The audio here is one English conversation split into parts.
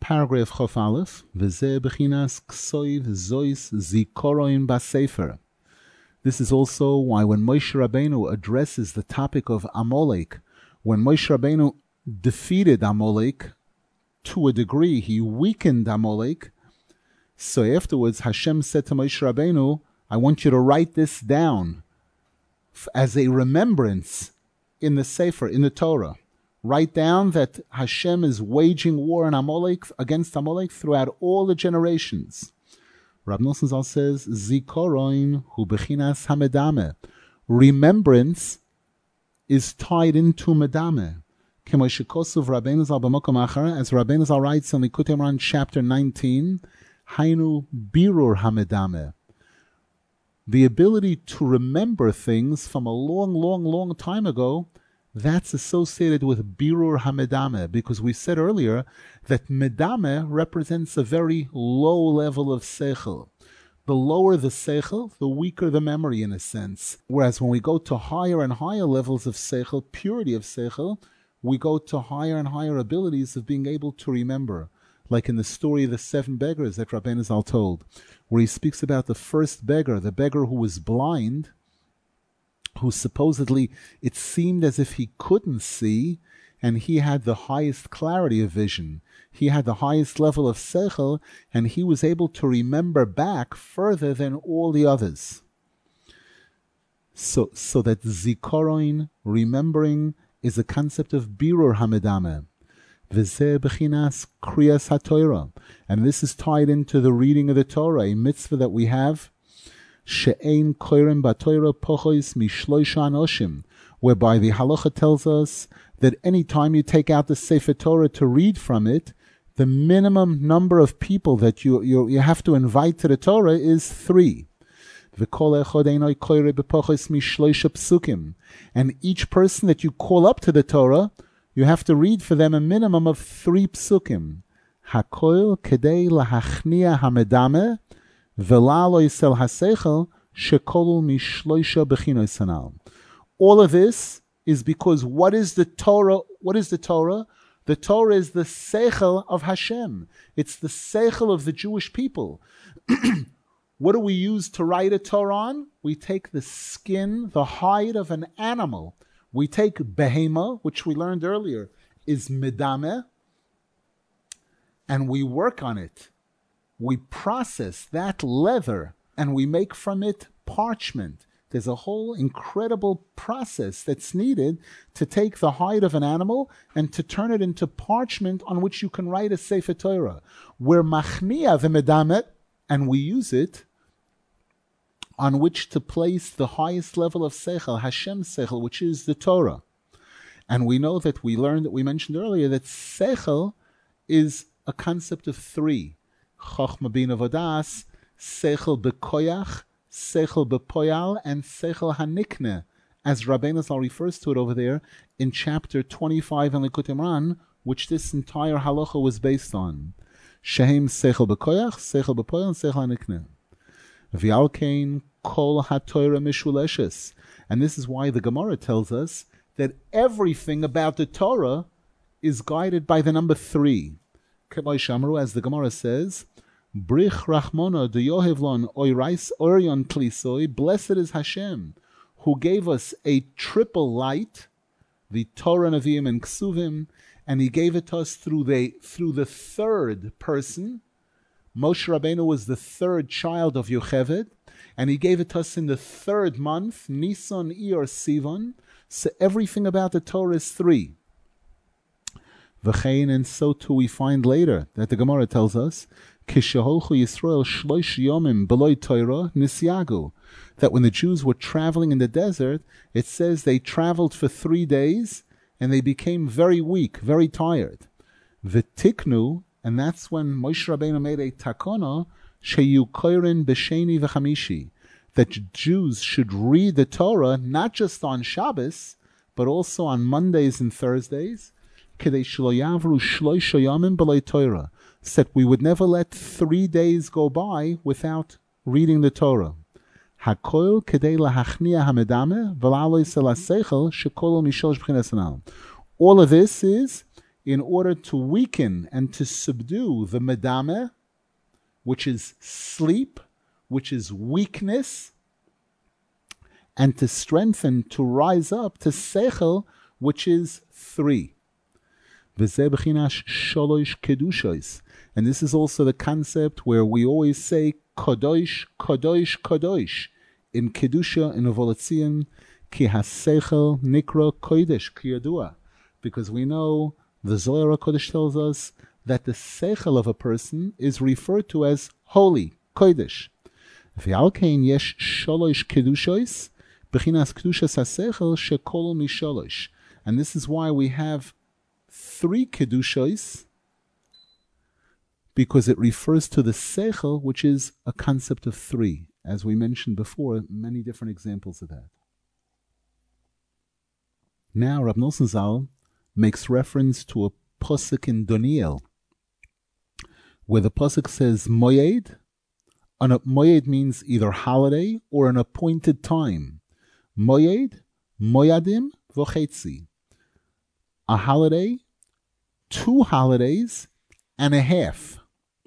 Paragraph Chof Aleph, V'zeh b'chinas ksoiv zois zikoroin b'sefer. This is also why when Moshe Rabbeinu addresses the topic of Amalek, when Moshe Rabbeinu defeated Amalek, to a degree he weakened Amalek, so afterwards Hashem said to Moshe Rabbeinu, I want you to write this down as a remembrance in the Sefer, in the Torah. Write down that Hashem is waging war on Amalek, against Amalek throughout all the generations. Rab Nosson Zal says, Zikoroin hu bechinas hamedame. Remembrance is tied into medame. As Rabbeinu Zal writes in Likutei Moharan chapter 19, Hainu birur hamedame. The ability to remember things from a long time ago, that's associated with birur hamedame, because we said earlier that medame represents a very low level of seichel. The lower the seichel, the weaker the memory in a sense. Whereas when we go to higher and higher levels of seichel, purity of seichel, we go to higher and higher abilities of being able to remember. Like in the story of the 7 beggars that Rabbeinu Zal told, where he speaks about the first beggar, the beggar who was blind, who supposedly it seemed as if he couldn't see, and he had the highest clarity of vision. He had the highest level of seichel, and he was able to remember back further than all the others. So that zikoroin, remembering, is a concept of birur hamedame. V'zeh b'chinas kriyas haTorah. And this is tied into the reading of the Torah, a mitzvah that we have, she'ein koirem b'Torah pochos mishloisha anoshim, whereby the halacha tells us that any time you take out the Sefer Torah to read from it, the minimum number of people that you have to invite to the Torah is 3. And each person that you call up to the Torah, you have to read for them a minimum of 3 psukim. Hakol kedei lahachnia hamedame velalo yisel haseichel shekolu mishloisha bechinos hanal. All of this is because what is the Torah? What is the Torah? The Torah is the seichel of Hashem. It's the seichel of the Jewish people. What do we use to write a Torah on? We take the skin, the hide of an animal. We take behema, which we learned earlier, is medame, and we work on it. We process that leather, and we make from it parchment. There's a whole incredible process that's needed to take the hide of an animal and to turn it into parchment on which you can write a Sefer Torah. We're machnia v'medamet, and we use it on which to place the highest level of seichel, Hashem's seichel, which is the Torah. And we know that we mentioned earlier, that seichel is a concept of 3. Chochma bina vodas, seichel bekoyach, seichel bepoyal, and seichel hanikne, as Rabbeinu Zal refers to it over there in chapter 25 in Likutei Moharan, which this entire halacha was based on. Shehem seichel bekoyach, seichel bepoyal, and seichel hanikne. V'alkein kol haTorah mishuleshes. And this is why the Gemara tells us that everything about the Torah is guided by the number 3. K'may shamru, as the Gemara says, Brich Rachmona de Yohevlon Oirais Orion Klisoi, blessed is Hashem, who gave us a triple light, the Torah, Nevi'im, and Ksuvim, and he gave it to us through the third person. Moshe Rabbeinu was the third child of Yocheved, and he gave it to us in the 3rd month, Nisan, Iyar, Sivan. So everything about the Torah is 3. V'chein, and so too we find later that the Gemara tells us, Kisheholchu Yisrael shloish yomim beloy Torah nisyagu, that when the Jews were traveling in the desert, it says they traveled for 3 days and they became very weak, very tired. V'tiknu, and that's when Moshe Rabbeinu made a takana, sheyu koirin b'sheni v'chamishi, that Jews should read the Torah not just on Shabbos, but also on Mondays and Thursdays, kedei shelo yavru shloisha yomim b'lei Torah, so that we would never let 3 days go by without reading the Torah. Hakol kedei lahachnia hamedame v'lalo yisel haseichel shekolo mishlosh b'chinas hanal. All of this is in order to weaken and to subdue the medame, which is sleep, which is weakness, and to strengthen, to rise up to seichel, which is 3. And this is also the concept where we always say Kodosh, Kodosh, Kodosh in Kedusha, in Ovolatzion, Ki HaSeichel Nikra Kodesh Kiyadua, because we know the Zohar HaKodesh tells us that the Seichel of a person is referred to as holy, Kodesh. V'alkein yesh sholosh Kedushois, Bechinas Kedushas HaSeichel Shekol Misholosh. And this is why we have 3 Kedushos, because it refers to the Seichel, which is a concept of 3. As we mentioned before, many different examples of that. Now, Rab Nosson Zal makes reference to a Pasuk in Daniel, where the Pasuk says Moyed. Moyed means either holiday or an appointed time. Moyed, Moyadim, Vochetzi. A holiday, 2 holidays, and a half.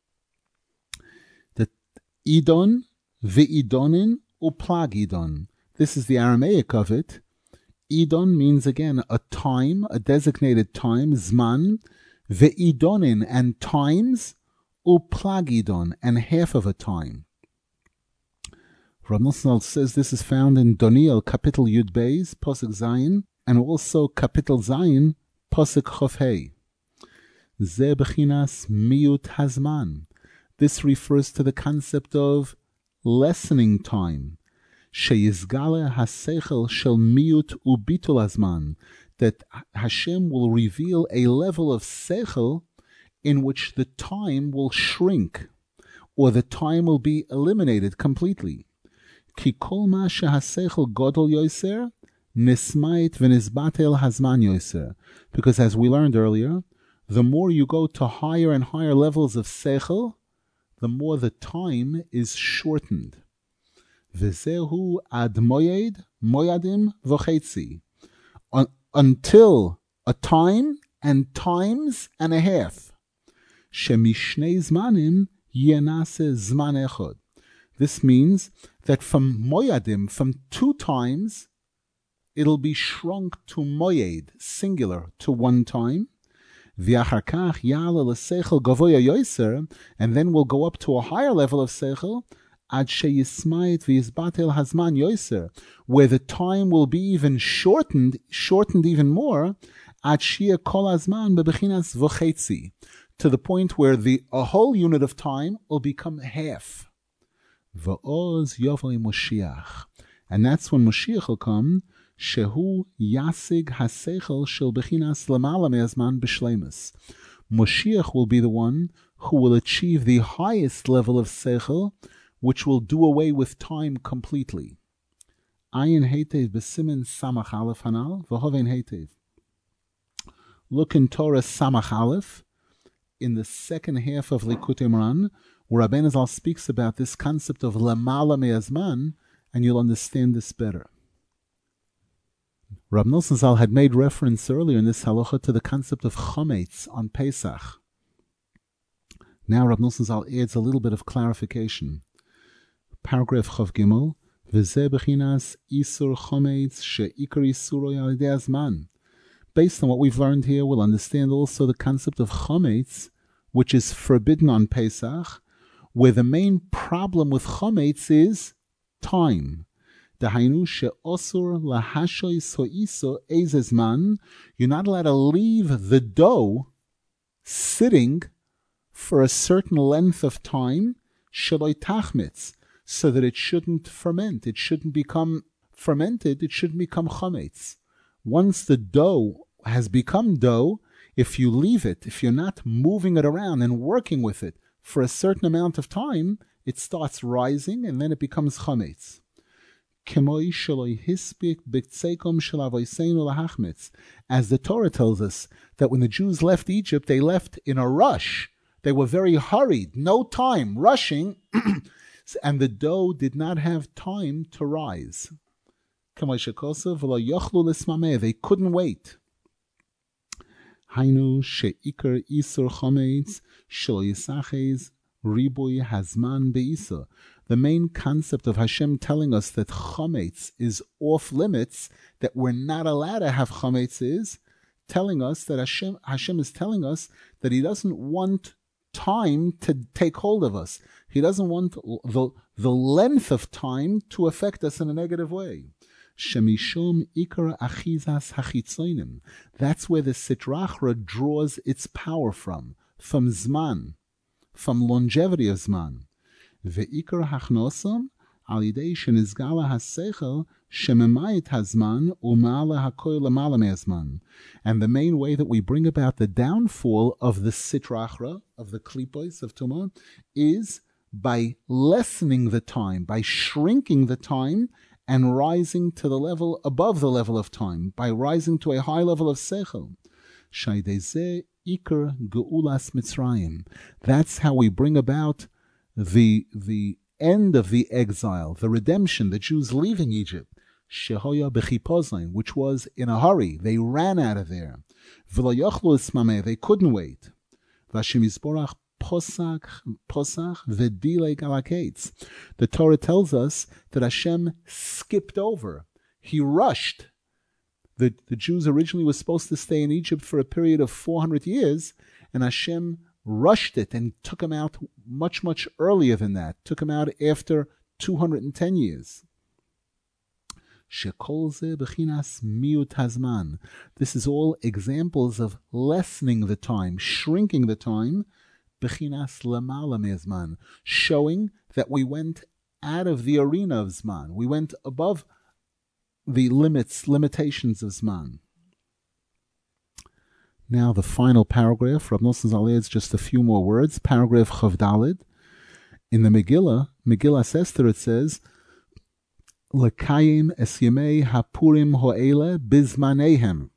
The Idon, Ve'idonin, Uplagidon. This is the Aramaic of it. Idon means again a time, a designated time, Zman, Ve'idonin, and times, Uplagidon, and half of a time. Rav Nosson says this is found in Daniel, Kapitel Yud Beis, Pasuk Zayin, and also Kapitel Zayin, Pasuk Chof Hei. Ze bechinas miyut hazman. This refers to the concept of lessening time. Sheyizgale haseichel shel miyut ubitul hazman. That Hashem will reveal a level of seichel in which the time will shrink, or the time will be eliminated completely. Ki kol ma shehaseichel godol yoser, nismait v'nisbatel hazman yoser. Because as we learned earlier, the more you go to higher and higher levels of seichel, the more the time is shortened. V'zehu ad moyed, moyadim v'chetzi. Until a time and times and a half. Shemishnei zmanim yenase zman echod. This means that from moyadim, from 2 times, it'll be shrunk to moyed, singular, to 1 time. And then we'll go up to a higher level of seichel, where the time will be even shortened even more, to the point where a whole unit of time will become half. And that's when Moshiach will come. Shehu yasig haseichel shel bechinas lamala me'azman b'shleimus. Moshiach will be the one who will achieve the highest level of seichel, which will do away with time completely. Ayin heitev b'simen samach aleph hanal v'hovein heitev. Look in Torah samach aleph, in the second half of Likutei Moharan, where Rabbeinu Zal speaks about this concept of lamala me'azman, and you'll understand this better. Rab Nosson Zal had made reference earlier in this halacha to the concept of chometz on Pesach. Now Rab Nosson Zal adds a little bit of clarification. Paragraph Chav Gimel, v'zeh bechinas isur chometz she'ikar isuro yalidei azman. Based on what we've learned here, we'll understand also the concept of chometz, which is forbidden on Pesach, where the main problem with chometz is time. You're not allowed to leave the dough sitting for a certain length of time, so that it shouldn't ferment. It shouldn't become fermented. It shouldn't become chometz. Once the dough has become dough, if you leave it, if you're not moving it around and working with it for a certain amount of time, it starts rising and then it becomes chometz. As the Torah tells us that when the Jews left Egypt, they left in a rush. They were very hurried, no time, rushing, and the dough did not have time to rise. They couldn't wait. Hainu she'ikar isur chometz shelo yisaches riboy hazman be'isa. The main concept of Hashem telling us that chometz is off limits, that we're not allowed to have chometz, is telling us that Hashem is telling us that He doesn't want time to take hold of us. He doesn't want the length of time to affect us in a negative way. Shemishum ikar achizas hachitzonim. That's where the Sitra Achra draws its power from Zman, from longevity of Zman. Ve'ikar hachnosam al yidei shenizgala haseichel shememayit hazman u'ma'ala hakoy lemala me'azman. And the main way that we bring about the downfall of the Sitra Achra, of the klipos of Tumah, is by lessening the time, by shrinking the time and rising to the level above the level of time, by rising to a high level of seichel. Shaydezeh ikar geulas Mitzrayim. That's how we bring about the end of the exile, the redemption, the Jews leaving Egypt. Shehoya b'chipozin, which was in a hurry. They ran out of there. V'lo yochlu esmameh, they couldn't wait. V'Hashem Yisborach posach v'dilei galaketz. The Torah tells us that Hashem skipped over. He rushed. The Jews originally were supposed to stay in Egypt for a period of 400 years, and Hashem rushed it and took them out much, much earlier than that. Took them out after 210 years. Shekol ze bechinas miut hazman. This is all examples of lessening the time, shrinking the time, bechinas lamala me'zman, showing that we went out of the arena of Zman. We went above the limitations of Zman. Now the final paragraph, Rav Nosson Zal adds just a few more words. Paragraph Chav Daled. In the Megillah Esther, it says, Lekayim es yemei hapurim ho'ele bizmanehem.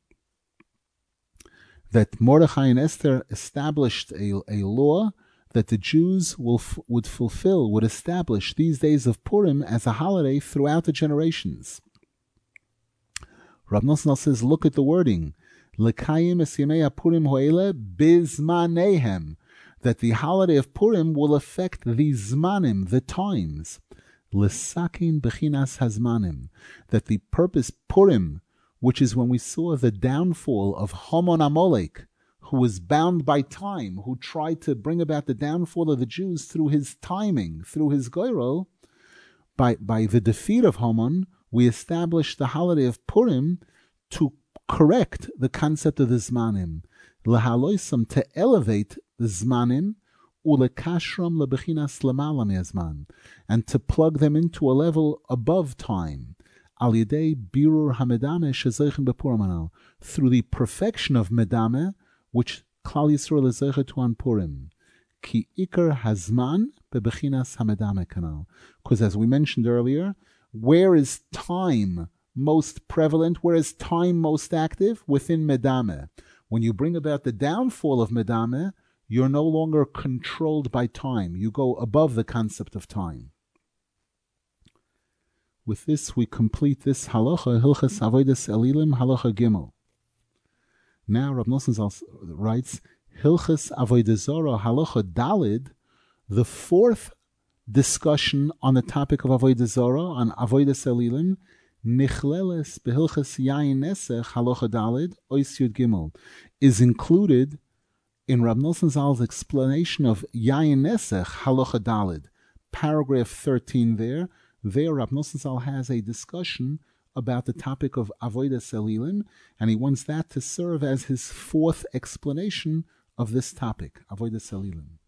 That Mordechai and Esther established a law that the Jews would establish these days of Purim as a holiday throughout the generations. Rav Nosson says, look at the wording. Lekayim es yemei hapurim ho'ele bizmanehem. That the holiday of Purim will affect the zmanim, the times. L'sakin bechinas hazmanim. That the purpose Purim, which is when we saw the downfall of Haman Amalek, who was bound by time, who tried to bring about the downfall of the Jews through his timing, through his goyrol, by the defeat of Haman, we established the holiday of Purim to correct the concept of the zmanim. L'haloisam, to elevate the zmanim, ulekashram lebechinas lamala me'azman, and to plug them into a level above time. Al yedei birur hamedame shezoichen bepurim anal, through the perfection of medame, which Klal Yisrael is zeicher to on Purim. Ki ikar hazman bebechinas hamedame kanal. Because as we mentioned earlier, where is time most prevalent? Where is time most active? Within medame. When you bring about the downfall of medame, you're no longer controlled by time. You go above the concept of time. With this, we complete this halacha, Hilchas Avodas Elilim, halacha Gimel. Now, Rav Nosson writes, Hilchas Avodah Zarah, halacha Dalid, the fourth discussion on the topic of Avodah Zarah, on Avodas Elilim, Nichleles behilchas Yayin Nesech, halacha Dalid, Ois Yud Gimel, is included in Rav Nosson Zal's explanation of Yayin Nesech, halacha Dalid, paragraph 13 there, Rav Nosson Zal has a discussion about the topic of Avodas Elilim, and he wants that to serve as his fourth explanation of this topic, Avodas Elilim.